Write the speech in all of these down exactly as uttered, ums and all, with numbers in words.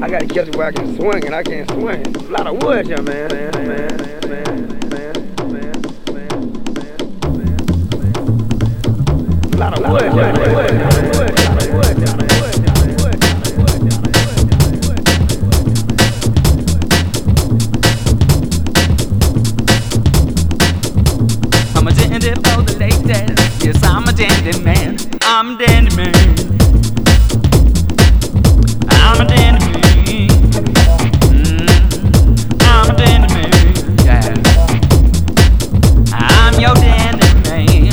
I gotta catch it where I can swing, and I can't swing. There's a lot of wood here, man. man, man, man, man, man, man, man. A lot of wood here, man. A lot of wood here, man. I'm a dandy for the ladies. Yes, I'm a dandy man. I'm a dandy man. I'm a dandy man. Mm, I'm a dandy man. Yeah. I'm your dandy man.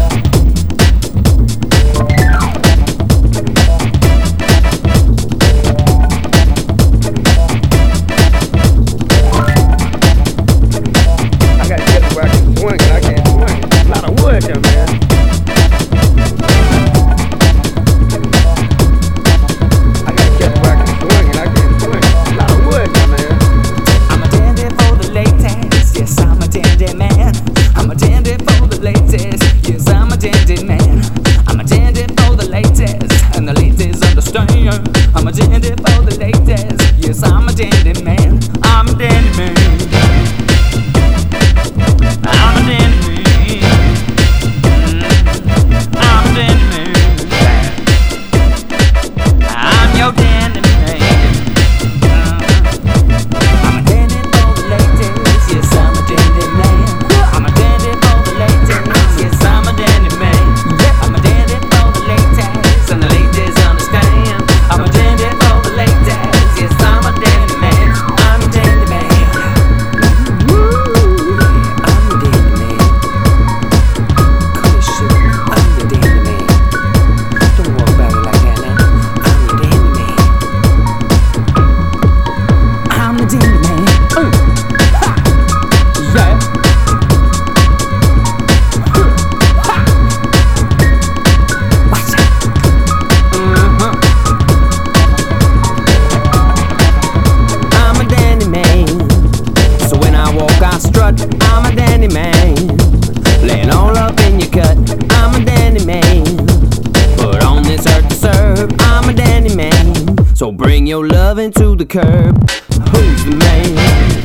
I gotta get it where I can swing, and I can't swing. A lot of wood here, man. I'm a dandy for the ladies. Yes, I'm a dandy man. I'm a dandy man. I'm a dandy man. Mm, I'm a dandy man. I'm your dandy man. Uh, I'm a dandy for the ladies. Yes, I'm a dandy man. I'm a dandy for the ladies. Yes, I'm a dandy man. I'm a dandy for the ladies, and the ladies understand. I'm a dandy for the ladies. Yes, I'm a dandy man. I'm a dandy man. Woo, I'm a dandy man. Cool shit. I'm the dandy man. Don't walk about it like that now. I'm the dandy man. I'm the dandy man. Uh. Ha. Yeah. Ha. Watch it. Uh-huh. I'm a dandy man. So when I walk, I strut. I'm a dandy man. Laying all up in your cut. I'm a dandy man. Put on this earth to serve. I'm a dandy man. So bring your love into the curb. Who's the man?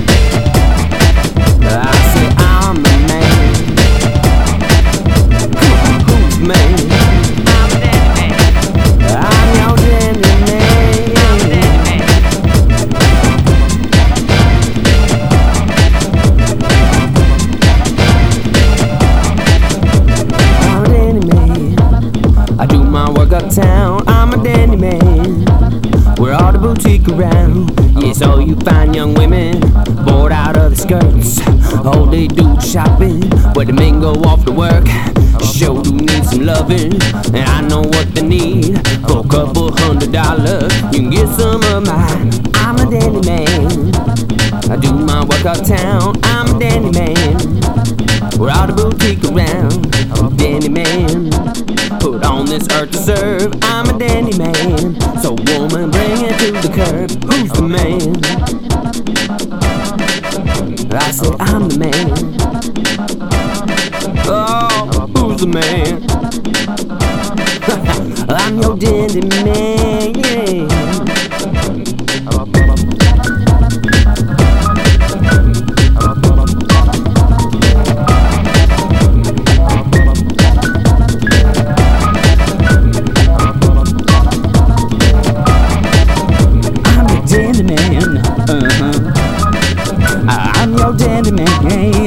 I say I'm the man. Come on, who's the man? I'm a dandy man. I'm your dandy man. I'm a dandy man. I'm a dandy man. I do my work uptown. I'm a dandy man. We're all the boutique around. Yes, all you fine young women bored out of the skirts. All they do is shopping, where the men go off to work. Sure do need some loving, and I know what they need. For a couple hundred dollars, you can get some of mine. I'm a dandy man. I do my work uptown. I'm a dandy man. We're all the boutique around. I'm a dandy man. Put on this earth to serve. I'm a dandy man. So woman, bring it to the curb. Who's the man? I said I'm the man. Oh, who's the man? I'm your dandy man, yeah. I'm your dandy man.